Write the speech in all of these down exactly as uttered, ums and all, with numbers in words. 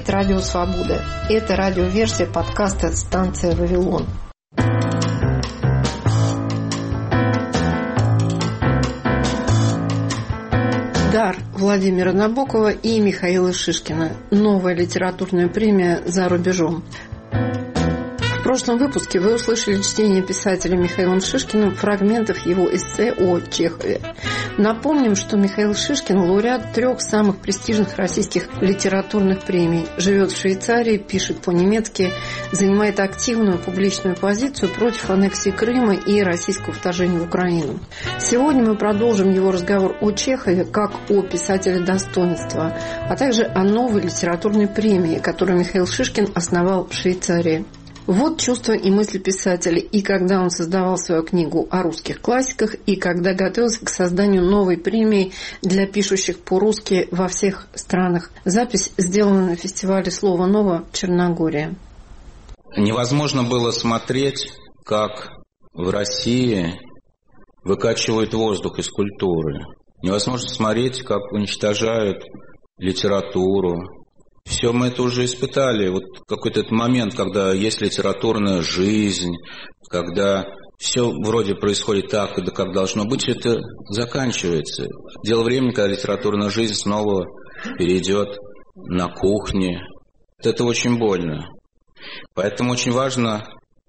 есть Радио Свобода. Это радиоверсия подкаста «Станция Вавилон». Дар Владимира Набокова и Михаила Шишкина. Новая литературная премия «За рубежом». В прошлом выпуске вы услышали чтение писателя Михаилом Шишкиным фрагментов его эссе о Чехове. Напомним, что Михаил Шишкин – лауреат трех самых престижных российских литературных премий. Живет в Швейцарии, пишет по-немецки, занимает активную публичную позицию против аннексии Крыма и российского вторжения в Украину. Сегодня мы продолжим его разговор о Чехове как о писателе достоинства, а также о новой литературной премии, которую Михаил Шишкин основал в Швейцарии. Вот чувства и мысли писателя, и когда он создавал свою книгу о русских классиках, и когда готовился к созданию новой премии для пишущих по-русски во всех странах. Запись сделана на фестивале «Слово ново» в Черногории. Невозможно было смотреть, как в России выкачивают воздух из культуры. Невозможно смотреть, как уничтожают литературу. Все мы это уже испытали. Вот какой-то момент, когда есть литературная жизнь, когда все вроде происходит так, как должно быть, это заканчивается. Дело времени, когда литературная жизнь снова перейдет на кухне. Это очень больно. Поэтому очень важно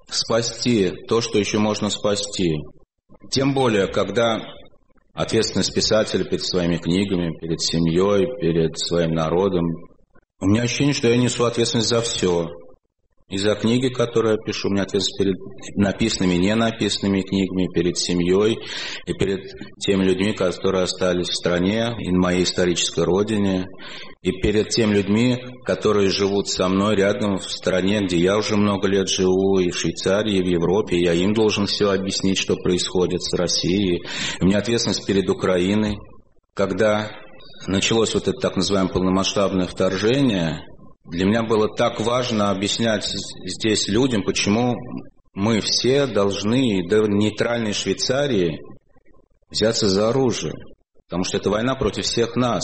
спасти то, что еще можно спасти. Тем более, когда ответственность писателя перед своими книгами, перед семьей, перед своим народом. У меня ощущение, что я несу ответственность за все. И за книги, которые я пишу, у меня ответственность перед написанными и не написанными книгами, перед семьей и перед теми людьми, которые остались в стране и на моей исторической родине, и перед теми людьми, которые живут со мной рядом в стране, где я уже много лет живу, и в Швейцарии, и в Европе. И я им должен все объяснить, что происходит с Россией. У меня ответственность перед Украиной. Когда началось вот это так называемое полномасштабное вторжение, для меня было так важно объяснять здесь людям, почему мы все должны, до нейтральной Швейцарии, взяться за оружие. Потому что это война против всех нас.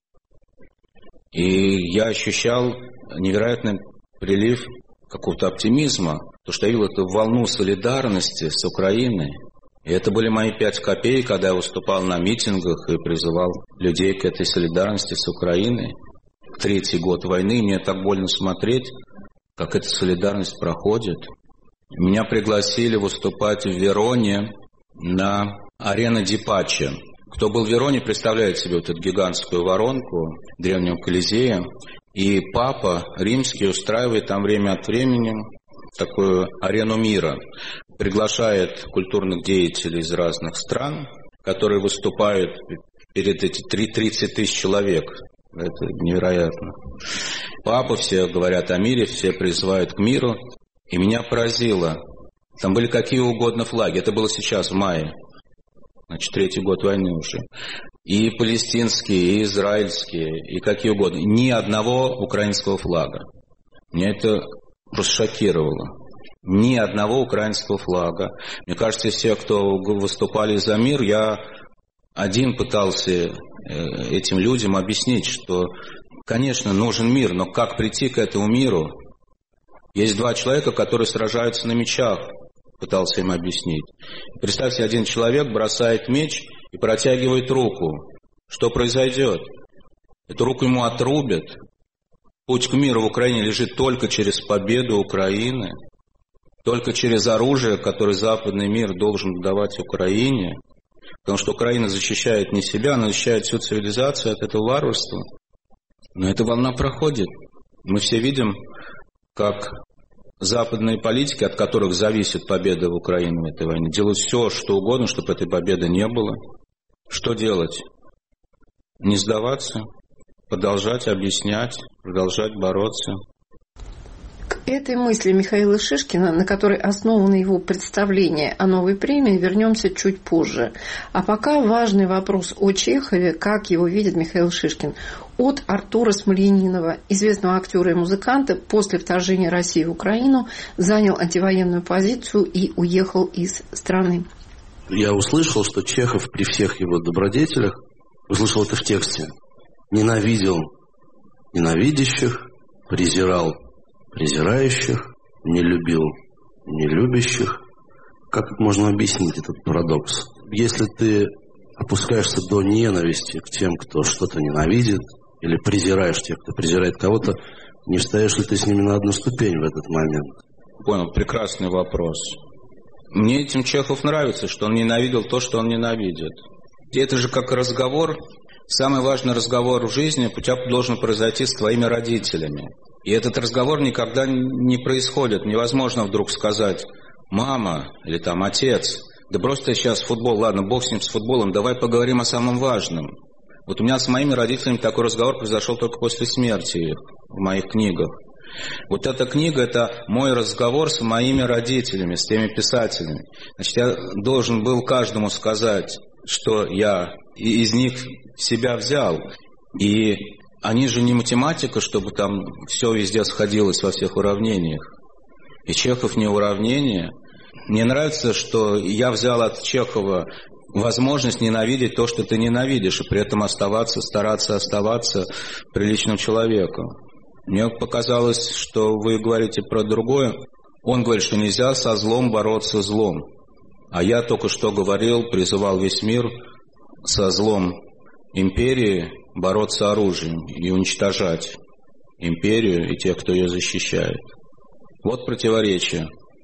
И я ощущал невероятный прилив какого-то оптимизма, потому что я видел эту волну солидарности с Украиной. И это были мои пять копеек, когда я выступал на митингах и призывал людей к этой солидарности с Украиной. Третий год войны, мне так больно смотреть, как эта солидарность проходит. Меня пригласили выступать в Вероне на арене Ди Паче. Кто был в Вероне, представляет себе вот эту гигантскую воронку древнего Колизея. И Папа Римский устраивает там время от времени такую арену мира. Приглашает культурных деятелей из разных стран, которые выступают перед эти тридцать тысяч человек. Это невероятно. Папа, все говорят о мире, все призывают к миру. И меня поразило. Там были какие угодно флаги. Это было сейчас, в мае. Значит, третий год войны уже. И палестинские, и израильские, и какие угодно. Ни одного украинского флага. Меня это просто шокировало. Ни одного украинского флага. Мне кажется, все, кто выступали за мир, я один пытался этим людям объяснить, что, конечно, нужен мир, но как прийти к этому миру? Есть два человека, которые сражаются на мечах, пытался им объяснить. Представьте, один человек бросает меч и протягивает руку. Что произойдет? Эту руку ему отрубят. Путь к миру в Украине лежит только через победу Украины. Только через оружие, которое западный мир должен давать Украине, потому что Украина защищает не себя, она защищает всю цивилизацию от этого варварства. Но эта волна проходит. Мы все видим, как западные политики, от которых зависит победа в Украине в этой войне, делают все, что угодно, чтобы этой победы не было. Что делать? Не сдаваться, продолжать объяснять, продолжать бороться. К этой мысли Михаила Шишкина, на которой основано его представление о новой премии, вернемся чуть позже. А пока важный вопрос о Чехове, как его видит Михаил Шишкин. От Артура Смольянинова, известного актера и музыканта, после вторжения России в Украину занял антивоенную позицию и уехал из страны. Я услышал, что Чехов при всех его добродетелях, услышал это в тексте, ненавидел ненавидящих, презирал презирающих, не любил нелюбящих. Как можно объяснить этот парадокс? Если ты опускаешься до ненависти к тем, кто что-то ненавидит, или презираешь тех, кто презирает кого-то, не встаешь ли ты с ними на одну ступень в этот момент? Понял, прекрасный вопрос. Мне этим Чехов нравится, что он ненавидел то, что он ненавидит. И это же как разговор, самый важный разговор в жизни у тебя должен произойти с твоими родителями. И этот разговор никогда не происходит. Невозможно вдруг сказать: мама или там отец, да брось ты сейчас футбол, ладно, бог с ним, с футболом, давай поговорим о самом важном. Вот у меня с моими родителями такой разговор произошел только после смерти их в моих книгах. Вот эта книга – это мой разговор с моими родителями, с теми писателями. Значит, я должен был каждому сказать, что я из них себя взял. И они же не математика, чтобы там все везде сходилось во всех уравнениях. И Чехов не уравнение. Мне нравится, что я взял от Чехова возможность ненавидеть то, что ты ненавидишь, и при этом оставаться, стараться оставаться приличным человеком. Мне показалось, что вы говорите про другое. Он говорит, что нельзя со злом бороться злом. А я только что говорил, призывал весь мир со злом империи бороться оружием и уничтожать империю и тех, кто ее защищает. Вот противоречие.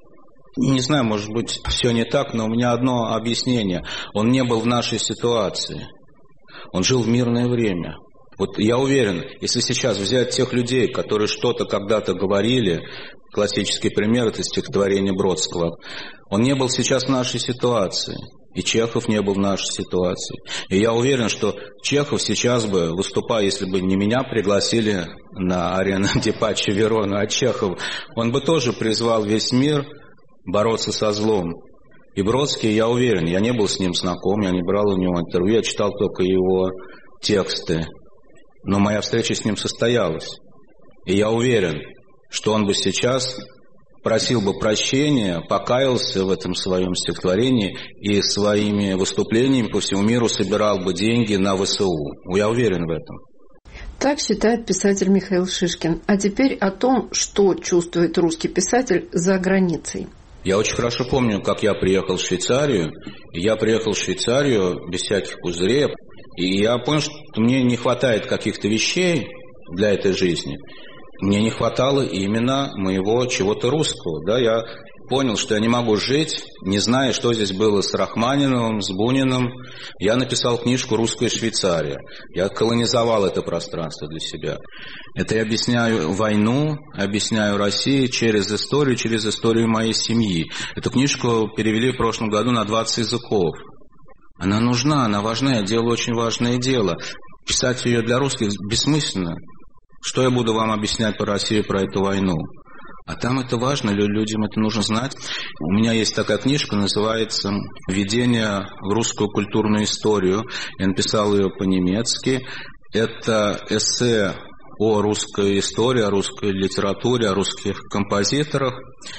Не знаю, может быть, все не так, но у меня одно объяснение. Он не был в нашей ситуации. Он жил в мирное время. Вот я уверен, если сейчас взять тех людей, которые что-то когда-то говорили, классический пример – это стихотворение Бродского, он не был сейчас в нашей ситуации, и Чехов не был в нашей ситуации. И я уверен, что Чехов сейчас бы, выступая, если бы не меня пригласили на арену Дипаччо Верона, а Чехов, он бы тоже призвал весь мир бороться со злом. И Бродский, я уверен, я не был с ним знаком, я не брал у него интервью, я читал только его тексты. Но моя встреча с ним состоялась. И я уверен, что он бы сейчас просил бы прощения, покаялся в этом своем стихотворении и своими выступлениями по всему миру собирал бы деньги на ВСУ. Я уверен в этом. Так считает писатель Михаил Шишкин. А теперь о том, что чувствует русский писатель за границей. Я очень хорошо помню, как я приехал в Швейцарию. И я приехал в Швейцарию без всяких пузырей. И я понял, что мне не хватает каких-то вещей для этой жизни. Мне не хватало именно моего чего-то русского. Да? Я понял, что я не могу жить, не зная, что здесь было с Рахманиновым, с Буниным. Я написал книжку «Русская Швейцария». Я колонизовал это пространство для себя. Это я объясняю войну, объясняю Россию через историю, через историю моей семьи. Эту книжку перевели в прошлом году на двадцать языков. Она нужна, она важна, я делаю очень важное дело. Писать ее для русских бессмысленно. Что я буду вам объяснять про Россию, про эту войну? А там это важно, людям это нужно знать. У меня есть такая книжка, называется «Введение в русскую культурную историю». Я написал ее по-немецки. Это эссе о русской истории, о русской литературе, о русских композиторах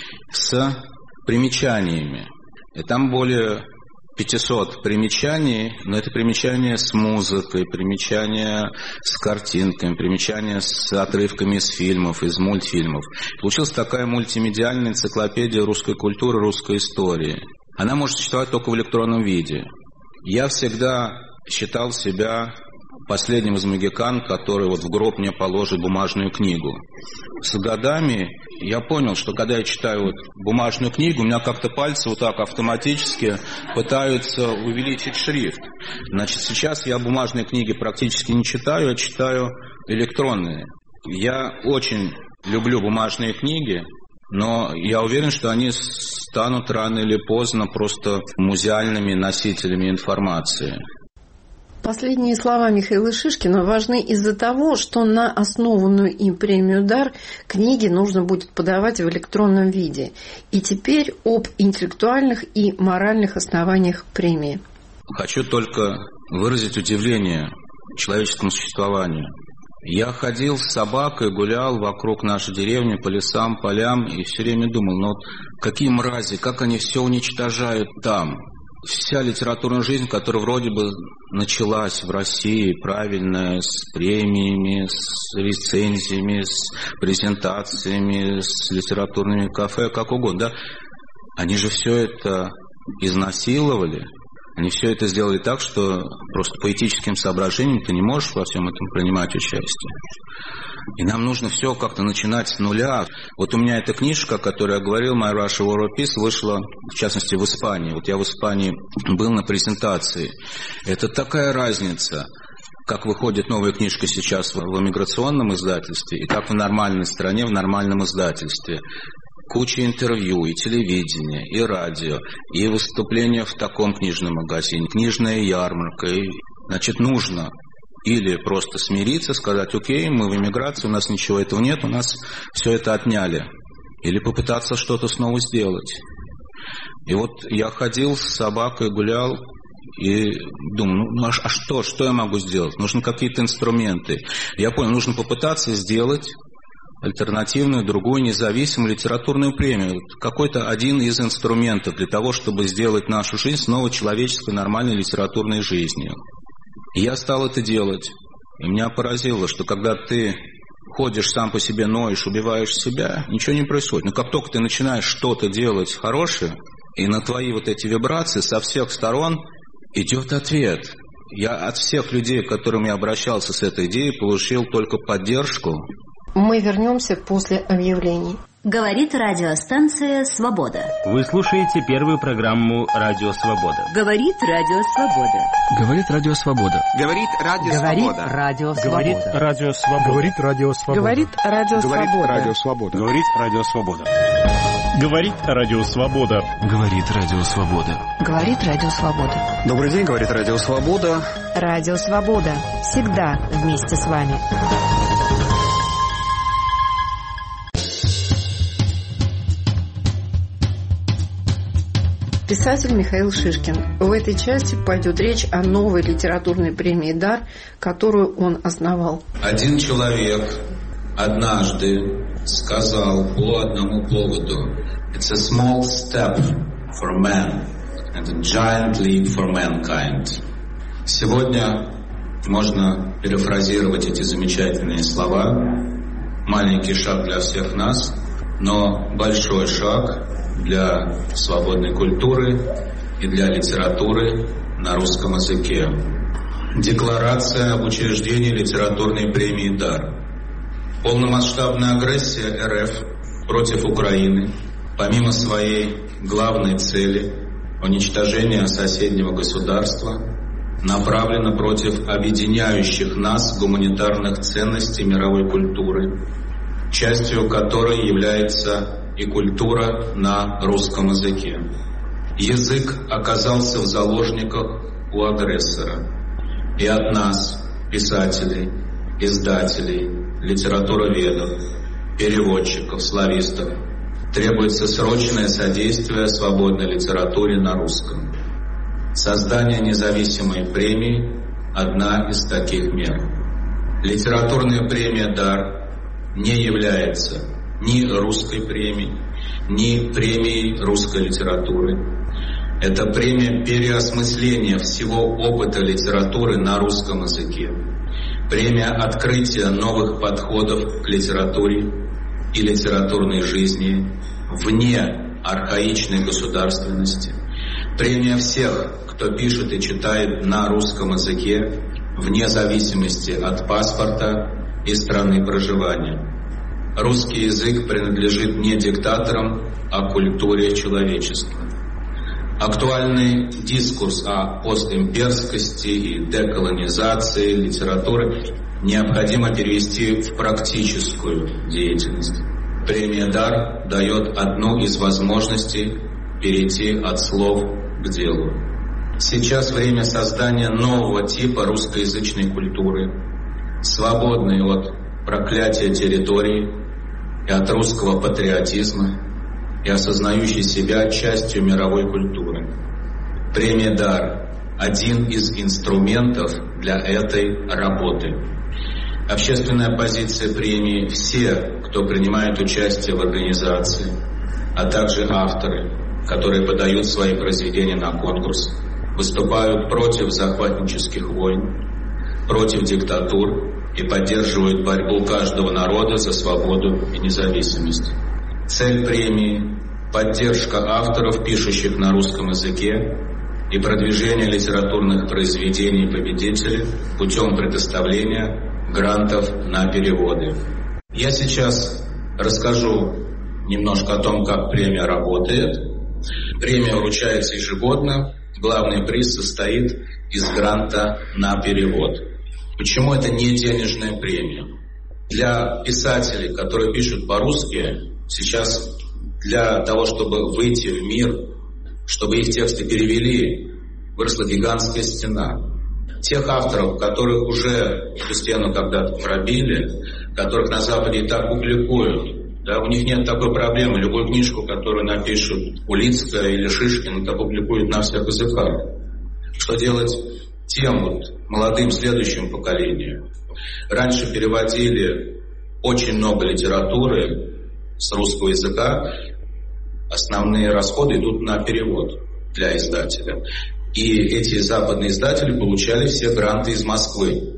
с примечаниями. И там более пятьсот примечаний, но это примечания с музыкой, примечания с картинками, примечания с отрывками из фильмов, из мультфильмов. Получилась такая мультимедиальная энциклопедия русской культуры, русской истории. Она может существовать только в электронном виде. Я всегда считал себя последним из магикан, который вот в гроб мне положит бумажную книгу. С годами я понял, что когда я читаю вот бумажную книгу, у меня как-то пальцы вот так автоматически пытаются увеличить шрифт. Значит, сейчас я бумажные книги практически не читаю, а читаю электронные. Я очень люблю бумажные книги, но я уверен, что они станут рано или поздно просто музеальными носителями информации. Последние слова Михаила Шишкина важны из-за того, что на основанную им премию «Дар» книги нужно будет подавать в электронном виде. И теперь об интеллектуальных и моральных основаниях премии. Хочу только выразить удивление человеческому существованию. Я ходил с собакой, гулял вокруг нашей деревни, по лесам, полям, и все время думал, ну вот какие мрази, как они все уничтожают там. вся литературная жизнь, которая вроде бы началась в России, правильная, с премиями, с рецензиями, с презентациями, с литературными кафе, как угодно, да, они же все это изнасиловали, они все это сделали так, что просто по этическим соображениям ты не можешь во всем этом принимать участие. И нам нужно все как-то начинать с нуля. Вот у меня эта книжка, о которой я говорил, «My Russia War of Peace», вышла, в частности, в Испании. Вот я в Испании был на презентации. Это такая разница, как выходит новая книжка сейчас в эмиграционном издательстве, и как в нормальной стране, в нормальном издательстве. Куча интервью, и телевидение, и радио, и выступления в таком книжном магазине, книжная ярмарка. И, значит, нужно или просто смириться, сказать: окей, мы в эмиграции, у нас ничего этого нет, у нас все это отняли. Или попытаться что-то снова сделать. И вот я ходил с собакой, гулял, и думаю, ну а что, что я могу сделать? Нужны какие-то инструменты. Я понял, нужно попытаться сделать альтернативную, другую, независимую литературную премию. Какой-то один из инструментов для того, чтобы сделать нашу жизнь снова человеческой, нормальной литературной жизнью. И я стал это делать. И меня поразило, что когда ты ходишь сам по себе, ноешь, убиваешь себя, ничего не происходит. Но как только ты начинаешь что-то делать хорошее, и на твои вот эти вибрации со всех сторон идет ответ. Я от всех людей, к которым я обращался с этой идеей, получил только поддержку. Мы вернемся после объявлений. Говорит радиостанция «Свобода». Вы слушаете первую программу «Радио Свобода». Говорит Радио Свобода. Говорит Радио Свобода. Говорит Радио Свобода. Говорит Радио Свобода. Говорит Радио Свобода. Говорит Радио Говорит Свобода. Радио Свобода. Говорит Радио Свобода. Говорит Радио Свобода. Говорит Радио Свобода. Добрый день, говорит Радио Свобода. Радио Свобода. Всегда вместе с вами. Писатель Михаил Шишкин. В этой части пойдет речь о новой литературной премии «Дар», которую он основал. Один человек однажды сказал по одному поводу: «It's a small step for man and a giant leap for mankind». Сегодня можно перефразировать эти замечательные слова. Маленький шаг для всех нас, но большой шаг для свободной культуры и для литературы на русском языке. Декларация об учреждении литературной премии «Дар». Полномасштабная агрессия эр эф против Украины, помимо своей главной цели – уничтожения соседнего государства, направлена против объединяющих нас гуманитарных ценностей мировой культуры, частью которой является и культура на русском языке. Язык оказался в заложниках у агрессора. И от нас, писателей, издателей, литературоведов, переводчиков, славистов, требуется срочное содействие свободной литературе на русском. Создание независимой премии – одна из таких мер. Литературная премия «Дар» не является ни русской премией, ни премией русской литературы. Это премия переосмысления всего опыта литературы на русском языке. Премия открытия новых подходов к литературе и литературной жизни вне архаичной государственности. Премия всех, кто пишет и читает на русском языке, вне зависимости от паспорта и страны проживания. Русский язык принадлежит не диктаторам, а культуре человечества. Актуальный дискурс о постимперскости и деколонизации литературы необходимо перевести в практическую деятельность. Премия «Дар» дает одну из возможностей перейти от слов к делу. Сейчас время создания нового типа русскоязычной культуры, свободной от проклятия территории и от русского патриотизма, и осознающей себя частью мировой культуры. Премия «Дар» – один из инструментов для этой работы. Общественная позиция премии – все, кто принимает участие в организации, а также авторы, которые подают свои произведения на конкурс, выступают против захватнических войн, против диктатур и поддерживают борьбу каждого народа за свободу и независимость. Цель премии – поддержка авторов, пишущих на русском языке, и продвижение литературных произведений победителей путем предоставления грантов на переводы. Я сейчас расскажу немножко о том, как премия работает. Премия вручается ежегодно. Главный приз состоит из гранта на перевод. Почему это не денежная премия? Для писателей, которые пишут по-русски, сейчас для того, чтобы выйти в мир, чтобы их тексты перевели, выросла гигантская стена. Тех авторов, которых уже эту стену когда-то пробили, которых на Западе и так публикуют, да, у них нет такой проблемы. Любую книжку, которую напишут Улицкая или Шишкин, это публикуют на всех языках. Что делать тем вот молодым следующим поколением? Раньше переводили очень много литературы с русского языка. Основные расходы идут на перевод для издателя. И эти западные издатели получали все гранты из Москвы.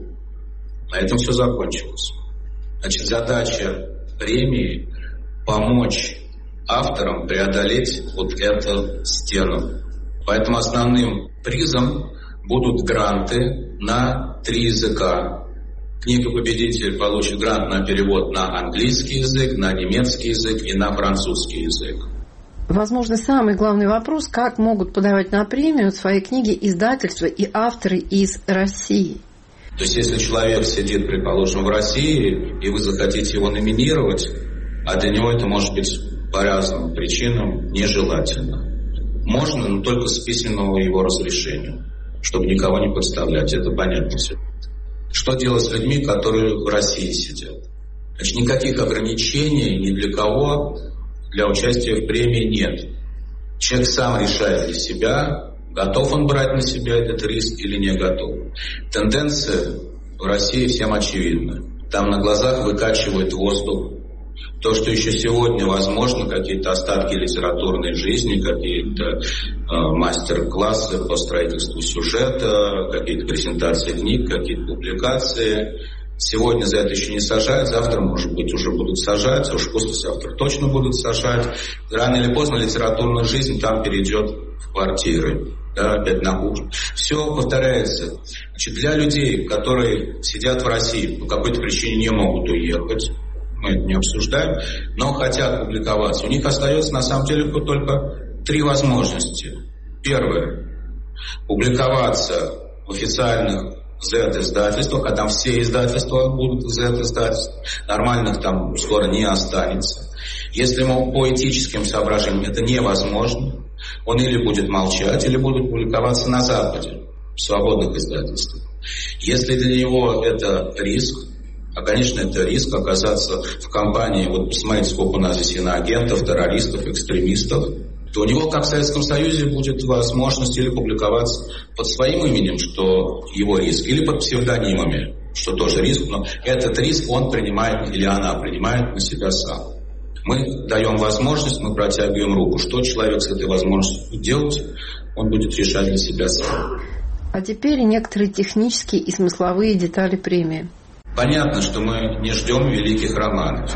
На этом все закончилось. Значит, задача премии – помочь авторам преодолеть вот эту стену. Поэтому основным призом будут гранты на три языка. Книга-победитель получит грант на перевод на английский язык, на немецкий язык и на французский язык. Возможно, самый главный вопрос, как могут подавать на премию свои книги издательства и авторы из России. То есть, если человек сидит, предположим, в России, и вы захотите его номинировать, а для него это может быть по разным причинам нежелательно. Можно, но только с письменного его разрешения, чтобы никого не подставлять, это понятно все. Что делать с людьми, которые в России сидят? Значит, никаких ограничений ни для кого для участия в премии нет. Человек сам решает для себя, готов он брать на себя этот риск или не готов. Тенденция в России всем очевидна. Там на глазах выкачивают воздух. То, что еще сегодня возможно, какие-то остатки литературной жизни, какие-то э, мастер-классы по строительству сюжета, какие-то презентации книг, какие-то публикации. Сегодня за это еще не сажают, завтра, может быть, уже будут сажать, а уж послезавтра точно будут сажать. Рано или поздно литературная жизнь там перейдет в квартиры, да, опять на кухню. Все повторяется. Значит, для людей, которые сидят в России, по какой-то причине не могут уехать, мы это не обсуждаем, но хотят публиковаться, у них остается на самом деле только три возможности. Первое – публиковаться в официальных зет-издательствах, а там все издательства будут зет-издательства, нормальных там скоро не останется. Если ему по этическим соображениям это невозможно, он или будет молчать, или будет публиковаться на Западе, в свободных издательствах. Если для него это риск, а, конечно, это риск оказаться в компании, вот посмотрите, сколько у нас здесь иноагентов, террористов, экстремистов, то у него, как в Советском Союзе, будет возможность или публиковаться под своим именем, что его риск, или под псевдонимами, что тоже риск, но этот риск он принимает, или она принимает на себя сам. Мы даем возможность, мы протягиваем руку. Что человек с этой возможностью будет делать, он будет решать для себя сам. А теперь некоторые технические и смысловые детали премии. Понятно, что мы не ждем великих романов.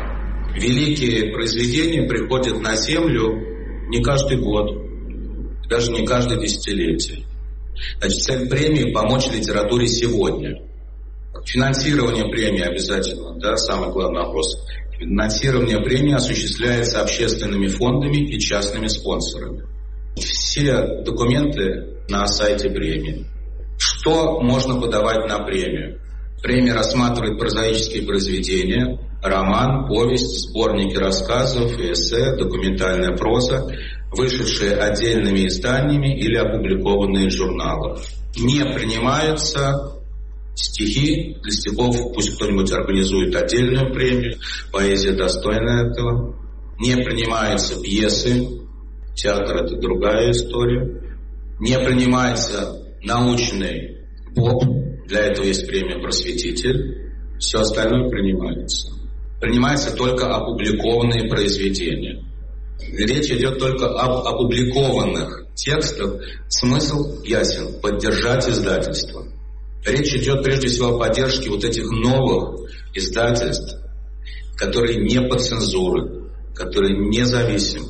Великие произведения приходят на землю не каждый год, даже не каждое десятилетие. Значит, цель премии – помочь литературе сегодня. Финансирование премии обязательно, да, самый главный вопрос. Финансирование премии осуществляется общественными фондами и частными спонсорами. Все документы на сайте премии. Что можно подавать на премию? Премия рассматривает прозаические произведения, роман, повесть, сборники рассказов, эссе, документальная проза, вышедшие отдельными изданиями или опубликованные в журналах. Не принимаются стихи. Для стихов пусть кто-нибудь организует отдельную премию. Поэзия достойна этого. Не принимаются пьесы. Театр – это другая история. Не принимается научный поп. Для этого есть премия «Просветитель». Все остальное принимается. Принимаются только опубликованные произведения. Речь идет только об опубликованных текстах. Смысл ясен – поддержать издательство. Речь идет прежде всего о поддержке вот этих новых издательств, которые не под цензурой, которые независимы.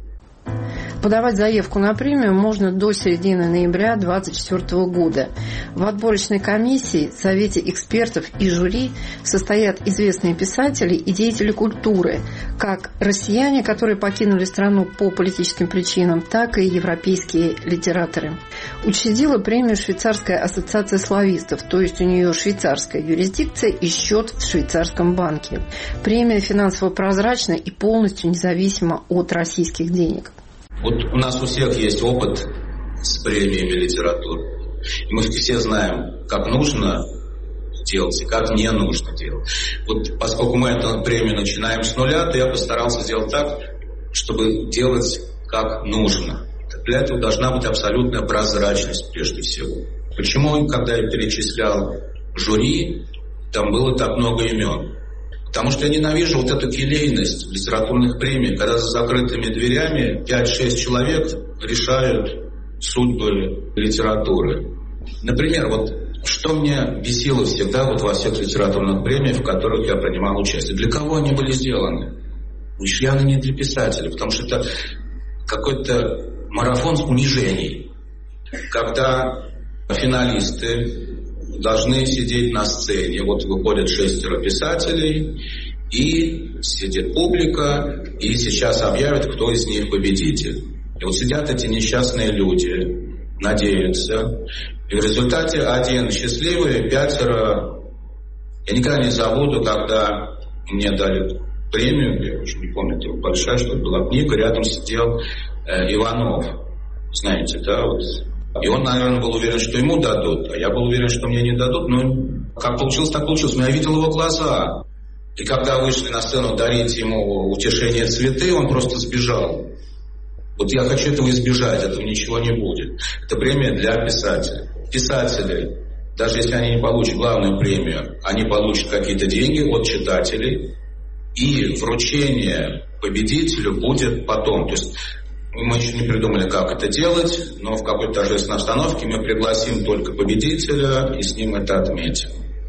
Подавать заявку на премию можно до середины ноября две тысячи двадцать четвёртого года. В отборочной комиссии, совете экспертов и жюри состоят известные писатели и деятели культуры, как россияне, которые покинули страну по политическим причинам, так и европейские литераторы. Учредила премию Швейцарская ассоциация славистов, то есть у нее швейцарская юрисдикция и счет в швейцарском банке. Премия финансово прозрачна и полностью независима от российских денег. Вот у нас у всех есть опыт с премиями литературы. И мы все знаем, как нужно делать и как не нужно делать. Вот поскольку мы эту премию начинаем с нуля, то я постарался сделать так, чтобы делать как нужно. Для этого должна быть абсолютная прозрачность прежде всего. Почему, когда я перечислял жюри, там было так много имен? Потому что я ненавижу вот эту келейность в литературных премиях, когда за закрытыми дверями пять-шесть человек решают судьбы литературы. Например, вот что меня бесило всегда вот во всех литературных премиях, в которых я принимал участие. Для кого они были сделаны? Уж явно не для писателей, потому что это какой-то марафон унижений, когда финалисты должны сидеть на сцене. Вот выходят шестеро писателей, и сидит публика, и сейчас объявят, кто из них победитель. И вот сидят эти несчастные люди, надеются. И в результате один счастливый, пятеро... Я никогда не забуду, когда мне дали премию, я уже не помню, это большая, что была книга, рядом сидел э, Иванов. Знаете, да, вот... И он, наверное, был уверен, что ему дадут, а я был уверен, что мне не дадут. Но как получилось, так получилось. Но я видел его глаза. И когда вышли на сцену дарить ему утешение цветы, он просто сбежал. Вот я хочу этого избежать, этого ничего не будет. Это премия для писателей. Писатели, даже если они не получат главную премию, они получат какие-то деньги от читателей. И вручение победителю будет потом. То есть мы еще не придумали, как это делать, но в какой-то торжественной обстановке мы пригласим только победителя и с ним это отметим.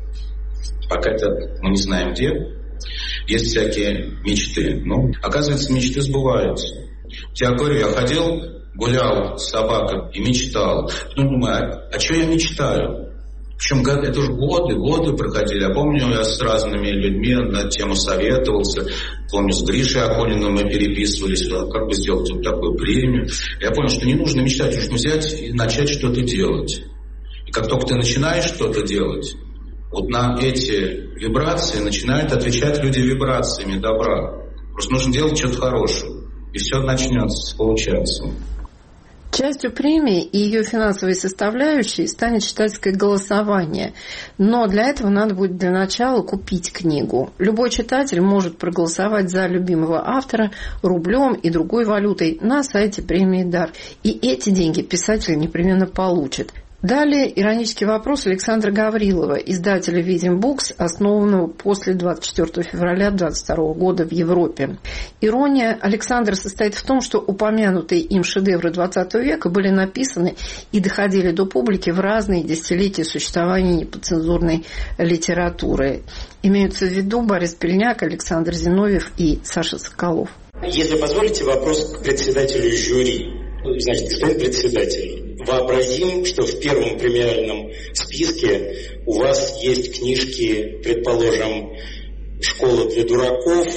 Пока это мы не знаем где. Есть всякие мечты. Ну, оказывается, мечты сбываются. Я говорю, я ходил, гулял с собакой и мечтал. Потом думаю, а, а что я мечтаю? Причем это уже годы, годы проходили. Я помню, я с разными людьми на тему советовался. Помню, с Гришей Акониным мы переписывались, как бы сделать вот такую премию. Я понял, что не нужно мечтать, нужно взять и начать что-то делать. И как только ты начинаешь что-то делать, вот на эти вибрации начинают отвечать люди вибрациями добра. Просто нужно делать что-то хорошее, и все начнется получаться. Частью премии и ее финансовой составляющей станет читательское голосование. Но для этого надо будет для начала купить книгу. Любой читатель может проголосовать за любимого автора рублем и другой валютой на сайте премии «Дар». И эти деньги писатель непременно получит. Далее иронический вопрос Александра Гаврилова, издателя «Видим Букс», основанного после двадцать четвёртого февраля две тысячи двадцать второго года в Европе. Ирония Александра состоит в том, что упомянутые им шедевры двадцатого века были написаны и доходили до публики в разные десятилетия существования неподцензурной литературы. Имеются в виду Борис Пельняк, Александр Зиновьев и Саша Соколов. Если позволите, вопрос к председателю жюри. Значит, господин председатель, вообразим, что в первом премиальном списке у вас есть книжки, предположим, «Школа для дураков»,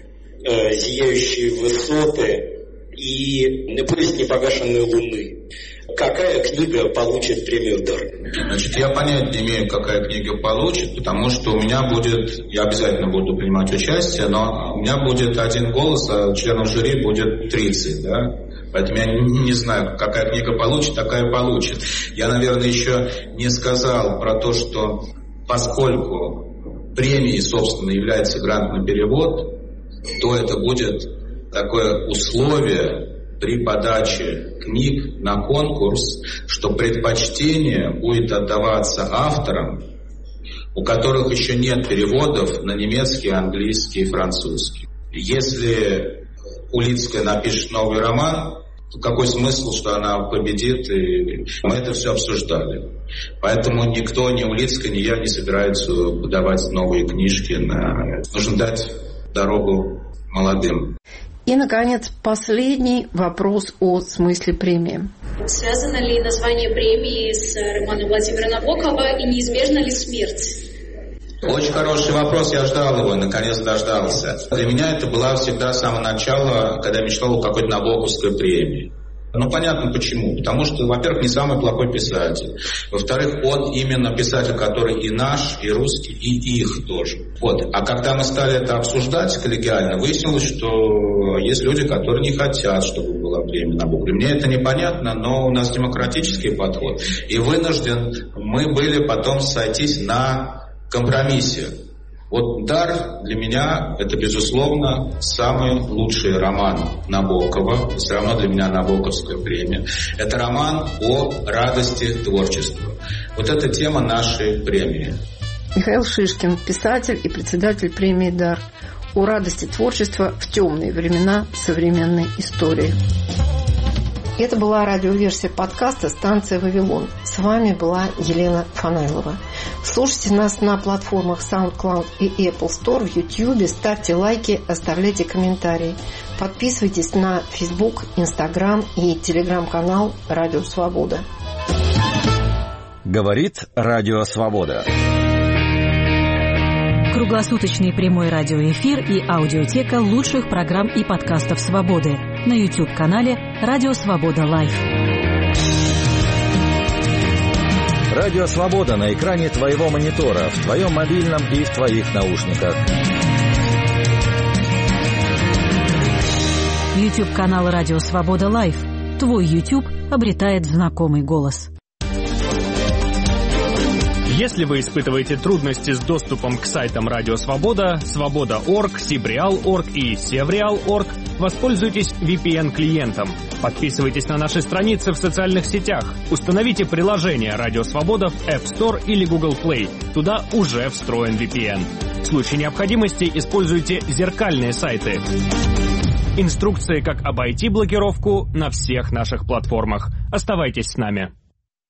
э, «Зияющие высоты» и «Поезд непогашенной луны». Какая книга получит премию «Дар»? Значит, я понятия не имею, какая книга получит, потому что у меня будет, я обязательно буду принимать участие, но у меня будет один голос, а членов жюри будет тридцать, да? Поэтому я не знаю, какая книга получит, такая получит. Я, наверное, еще не сказал про то, что поскольку премией, собственно, является грант на перевод, то это будет такое условие при подаче книг на конкурс, что предпочтение будет отдаваться авторам, у которых еще нет переводов на немецкий, английский и французский. Если Улицкая напишет новый роман, какой смысл, что она победит, и мы это все обсуждали. Поэтому никто, ни Улицкая, ни я не собираются подавать новые книжки. На... Нужно дать дорогу молодым. И, наконец, последний вопрос о смысле премии. Связано ли название премии с романом Владимира Набокова и неизбежна ли смерть? Очень хороший вопрос, я ждал его, наконец дождался. Для меня это была всегда с самого начала, когда я мечтал о какой-то Набоковской премии. Ну, понятно почему. Потому что, во-первых, не самый плохой писатель. Во-вторых, он именно писатель, который и наш, и русский, и их тоже. Вот. А когда мы стали это обсуждать коллегиально, выяснилось, что есть люди, которые не хотят, чтобы была премия Набокова. Мне это непонятно, но у нас демократический подход. И вынужден мы были потом сойтись на компромиссе. Вот «Дар» для меня это, безусловно, самый лучший роман Набокова. Все равно для меня Набоковская премия. Это роман о радости творчества. Вот это тема нашей премии. Михаил Шишкин, писатель и председатель премии «Дар». О радости творчества в темные времена современной истории. Это была радиоверсия подкаста «Станция Вавилон». С вами была Елена Фанайлова. Слушайте нас на платформах SoundCloud и Apple Store, в YouTube, ставьте лайки, оставляйте комментарии. Подписывайтесь на Facebook, Instagram и Telegram-канал «Радио Свобода». Говорит Радио Свобода. Круглосуточный прямой радиоэфир и аудиотека лучших программ и подкастов «Свободы» на YouTube-канале «Радио Свобода Лайв». Радио Свобода на экране твоего монитора, в твоем мобильном и в твоих наушниках. YouTube-канал «Радио Свобода Лайв». Твой YouTube обретает знакомый голос. Если вы испытываете трудности с доступом к сайтам Радио Свобода, Свобода точка орг, Сибреал точка орг и Севреал точка орг, воспользуйтесь ви пи эн-клиентом. Подписывайтесь на наши страницы в социальных сетях. Установите приложение Радио Свобода в App Store или Google Play. Туда уже встроен ви пи эн. В случае необходимости используйте зеркальные сайты. Инструкции, как обойти блокировку, на всех наших платформах. Оставайтесь с нами.